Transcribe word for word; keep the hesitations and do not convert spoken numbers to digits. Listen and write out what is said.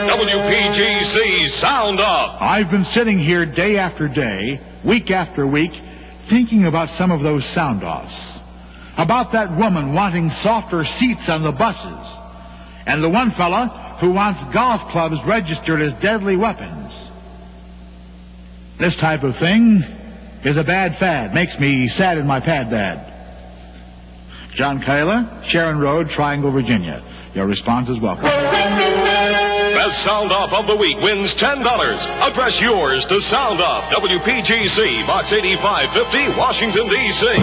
W P G C Sound Off. I've been sitting here day after day, week after week, thinking about some of those sound-offs. About that woman wanting softer seats on the buses. And the one fella who wants golf clubs registered as deadly weapons. This type of thing is a bad fad. Makes me sad in my pad dad. John Kayla, Sharon Road, Triangle, Virginia. Your response is welcome. Best Sound Off of the Week wins ten dollars. Address yours to Sound Off, W P G C, Box eighty-five fifty, Washington, D C